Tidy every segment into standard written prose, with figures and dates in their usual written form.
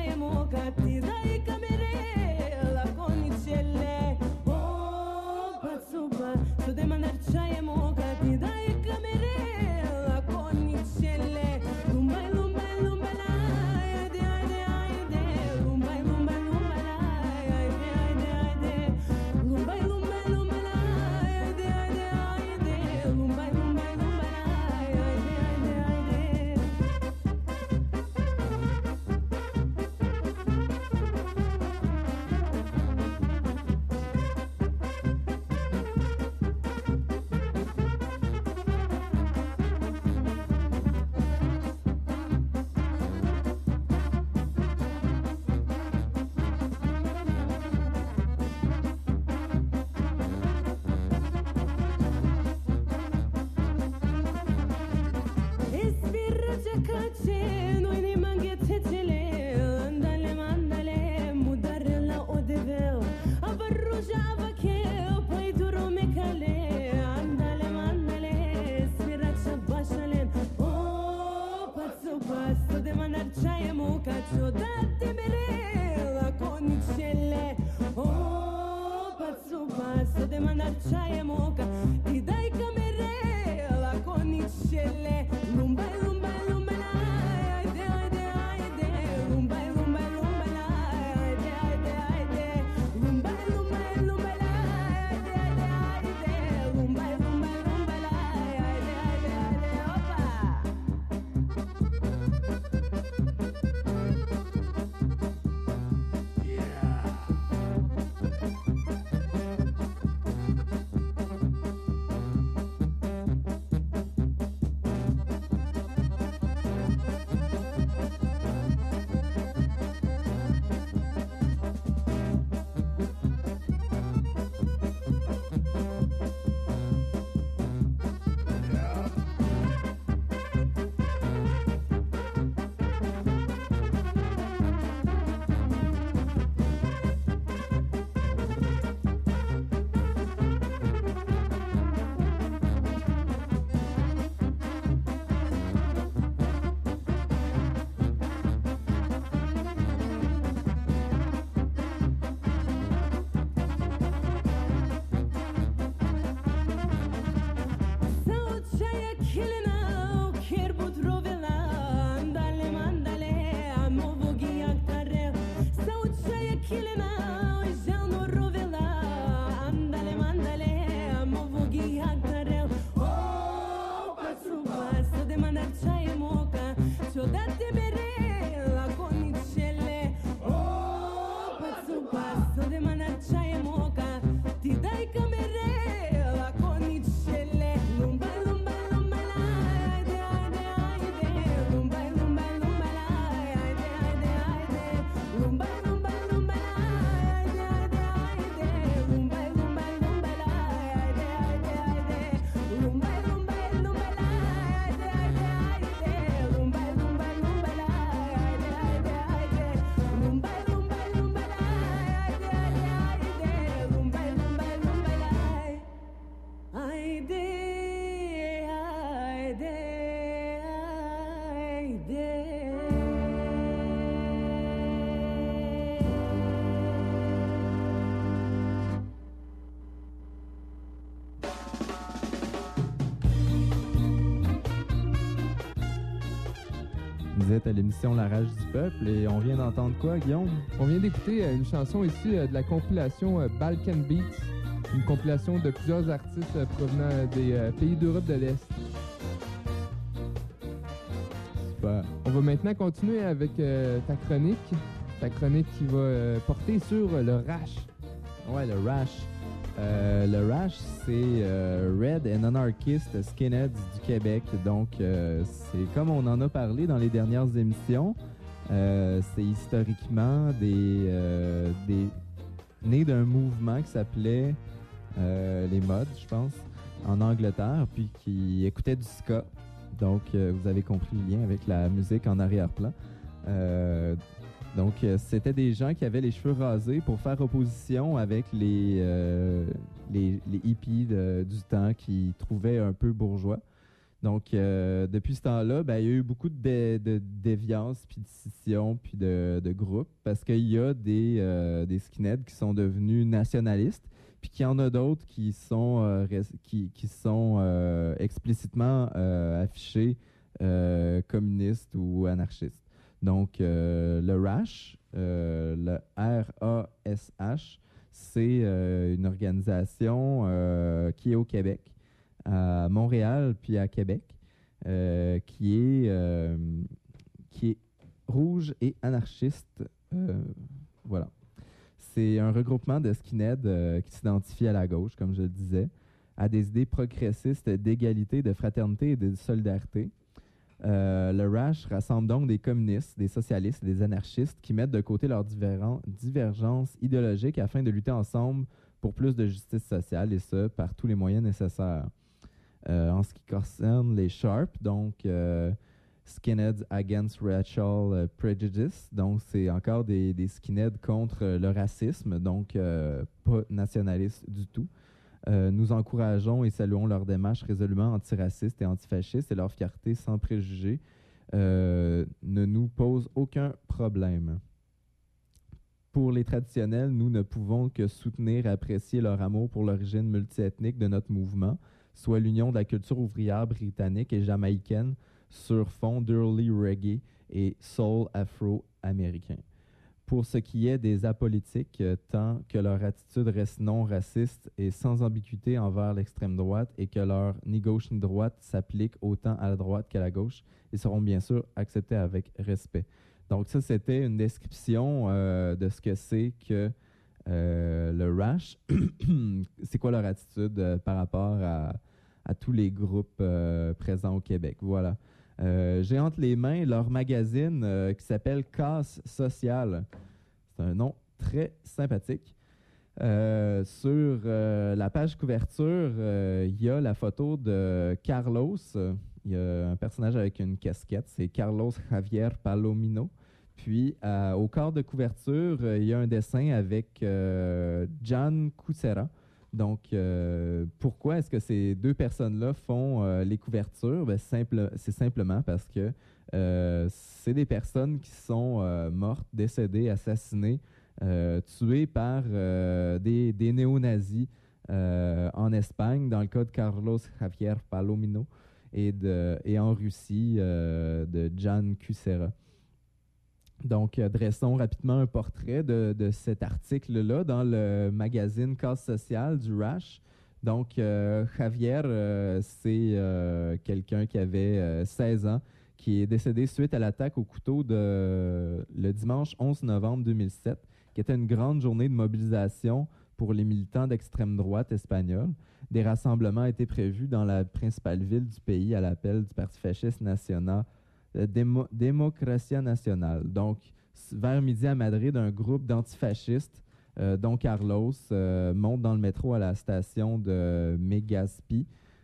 Vous êtes à l'émission La Rage du Peuple et on vient d'entendre quoi, Guillaume? On vient d'écouter une chanson issue de la compilation Balkan Beats, une compilation de plusieurs artistes provenant des pays d'Europe de l'Est. Super. On va maintenant continuer avec ta chronique qui va porter sur le rash. Ouais, le rash. Le rash, c'est Red and Anarchist Skinheads du Québec. Donc, c'est comme on en a parlé dans les dernières émissions. C'est historiquement des nés d'un mouvement qui s'appelait les Mods, je pense, en Angleterre, puis qui écoutait du ska. Donc, vous avez compris le lien avec la musique en arrière-plan. Donc, c'était des gens qui avaient les cheveux rasés pour faire opposition avec les hippies du temps qui trouvaient un peu bourgeois. Donc, depuis ce temps-là, ben, il y a eu beaucoup de déviances, puis de scissions, puis de groupes, parce qu'il y a des skinheads qui sont devenus nationalistes, puis qu'il y en a d'autres qui sont explicitement affichés communistes ou anarchistes. Donc, le le RASH, c'est une organisation qui est au Québec, à Montréal puis à Québec, qui est rouge et anarchiste. Voilà. C'est un regroupement de skinheads qui s'identifie à la gauche, comme je le disais, à des idées progressistes d'égalité, de fraternité et de solidarité. Le RASH rassemble donc des communistes, des socialistes, des anarchistes qui mettent de côté leurs divergences idéologiques afin de lutter ensemble pour plus de justice sociale, et ce, par tous les moyens nécessaires. En ce qui concerne les Sharp, donc Skinheads Against Racial Prejudice, donc c'est encore des skinheads contre le racisme, donc pas nationalistes du tout. Nous encourageons et saluons leur démarche résolument antiraciste et antifasciste, et leur fierté sans préjugés ne nous pose aucun problème. Pour les traditionnels, nous ne pouvons que soutenir et apprécier leur amour pour l'origine multiethnique de notre mouvement, soit l'union de la culture ouvrière britannique et jamaïcaine sur fond d'early reggae et soul afro-américain. Pour ce qui est des apolitiques, tant que leur attitude reste non raciste et sans ambiguïté envers l'extrême droite, et que leur ni gauche ni droite s'applique autant à la droite qu'à la gauche, ils seront bien sûr acceptés avec respect. Donc ça, c'était une description de ce que c'est que le RASH. C'est quoi leur attitude par rapport à tous les groupes présents au Québec. Voilà. J'ai entre les mains leur magazine qui s'appelle Casse Sociale. C'est un nom très sympathique. Sur la page couverture, il y a la photo de Carlos. Il y a un personnage avec une casquette, c'est Carlos Javier Palomino. Puis, au quart de couverture, il y a un dessin avec John Cucera. Donc, pourquoi est-ce que ces deux personnes-là font les couvertures? Ben, c'est simplement parce que c'est des personnes qui sont mortes, décédées, assassinées, tuées par des néo-nazis en Espagne, dans le cas de Carlos Javier Palomino, et en Russie de Jan Kucera. Donc, dressons rapidement un portrait de cet article-là dans le magazine Casse Sociale du RASH. Donc, Javier, c'est quelqu'un qui avait 16 ans, qui est décédé suite à l'attaque au couteau le dimanche 11 novembre 2007, qui était une grande journée de mobilisation pour les militants d'extrême droite espagnols. Des rassemblements étaient prévus dans la principale ville du pays à l'appel du Parti fasciste national, Démocratia Nacional. Donc, vers midi à Madrid, un groupe d'antifascistes, dont Carlos, monte dans le métro à la station de Megaspi.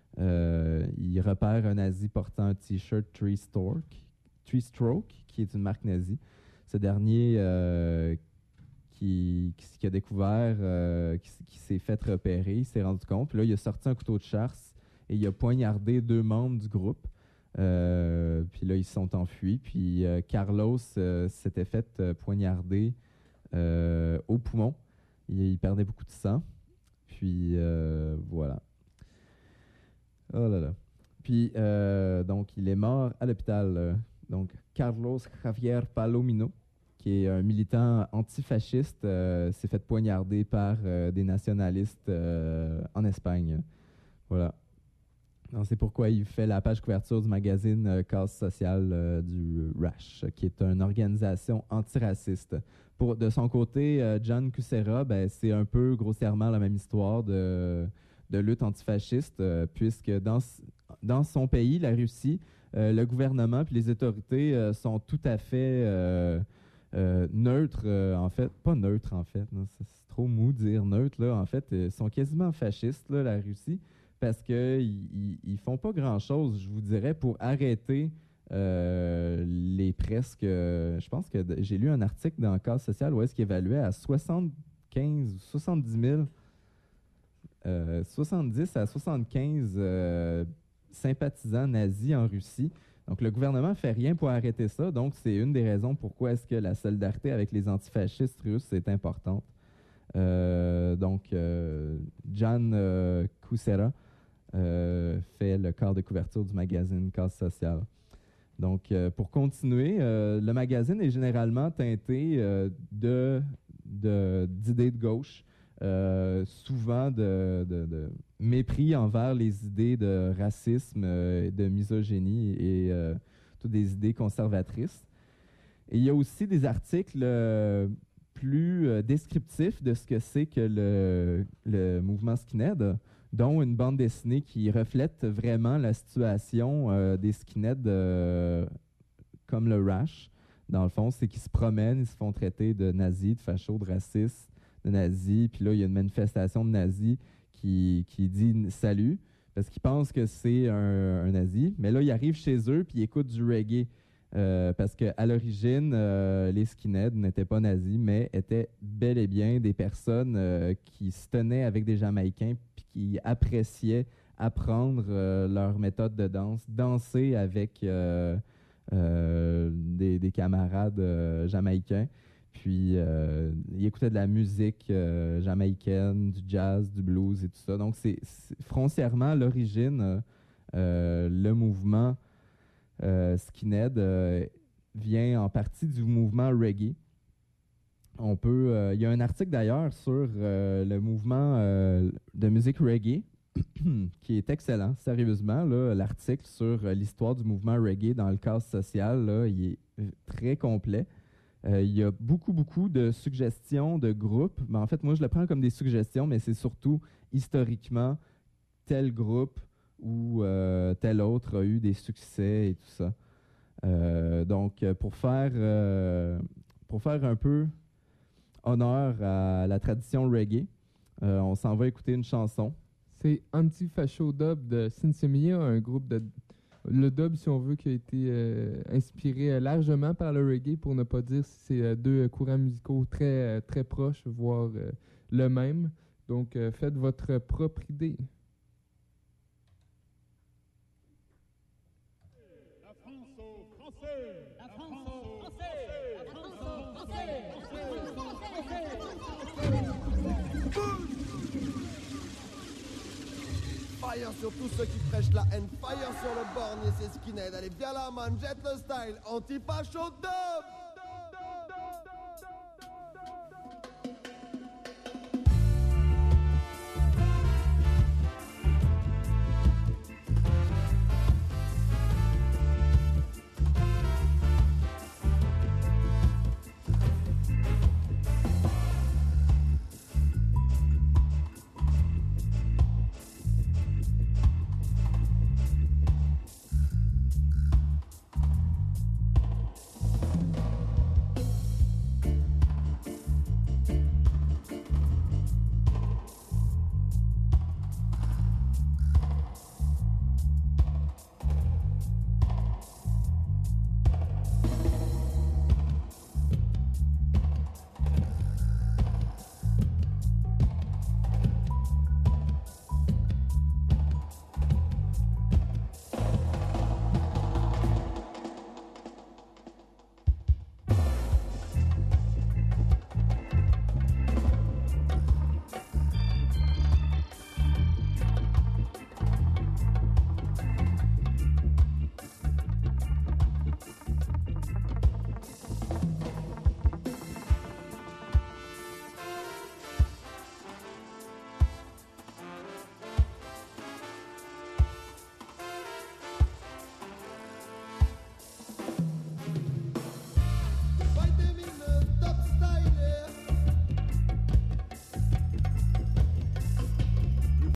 Il repère un nazi portant un T-shirt Three Stroke, qui est une marque nazie. Ce dernier qui a découvert, qui s'est fait repérer, il s'est rendu compte. Puis là, il a sorti un couteau de chasse et il a poignardé 2 membres du groupe. Puis là, ils se sont enfuis. Puis Carlos s'était fait poignarder au poumon. Il perdait beaucoup de sang. Puis voilà. Oh là là. Puis donc, il est mort à l'hôpital. Donc, Carlos Javier Palomino, qui est un militant antifasciste, s'est fait poignarder par des nationalistes en Espagne. Voilà. C'est pourquoi il fait la page couverture du magazine Casse Sociale du RASH, qui est une organisation antiraciste. De son côté, John Kucera, ben, c'est un peu grossièrement la même histoire de lutte antifasciste, puisque dans son pays, la Russie, le gouvernement et les autorités sont tout à fait neutres, en fait. Pas neutres, en fait. Non, c'est trop mou de dire neutre, là. En fait, ils sont quasiment fascistes, là, la Russie. Parce qu'ils font pas grand-chose, je vous dirais, pour arrêter les presque... je pense que j'ai lu un article dans Casse Sociale où est-ce qu'il évaluait à 75 ou 70 000... 70 à 75 sympathisants nazis en Russie. Donc, le gouvernement ne fait rien pour arrêter ça. Donc, c'est une des raisons pourquoi est-ce que la solidarité avec les antifascistes russes est importante. Jan Kucera fait le quart de couverture du magazine Cause sociale. Donc, pour continuer, le magazine est généralement teinté d'idées de gauche, souvent de mépris envers les idées de racisme, de misogynie et toutes des idées conservatrices. Et il y a aussi des articles plus descriptifs de ce que c'est que le mouvement skinhead, dont une bande dessinée qui reflète vraiment la situation des skinheads comme le Rash. Dans le fond, c'est qu'ils se promènent, ils se font traiter de nazis, de fachos, de racistes, de nazis. Puis là, il y a une manifestation de nazis qui dit « salut », parce qu'ils pensent que c'est un nazi. Mais là, ils arrivent chez eux puis ils écoutent du reggae. Parce qu'à l'origine, les skinheads n'étaient pas nazis, mais étaient bel et bien des personnes qui se tenaient avec des Jamaïcains puis qui appréciaient apprendre leur méthode de danse, danser avec des camarades jamaïcains. Puis, ils écoutaient de la musique jamaïcaine, du jazz, du blues et tout ça. Donc, c'est foncièrement à l'origine, le mouvement skinhead vient en partie du mouvement reggae. Il y a un article d'ailleurs sur le mouvement de musique reggae qui est excellent, sérieusement. L'article sur l'histoire du mouvement reggae dans le cadre social, là, il est très complet. Il y a beaucoup de suggestions de groupes. Mais en fait, moi, je le prends comme des suggestions, mais c'est surtout historiquement tel groupe ou tel autre a eu des succès et tout ça. Donc, pour faire un peu honneur à la tradition reggae, on s'en va écouter une chanson. C'est Anti-Facho Dub de Sinsemilla, un groupe de... Le dub, si on veut, qui a été inspiré largement par le reggae, pour ne pas dire si c'est deux courants musicaux très proches, voire le même. Donc, faites votre propre idée. Fire sur tous ceux qui prêchent la haine, fire sur le borgne et ses skinheads. Allez, viens là, man, jette le style, anti-facho 2.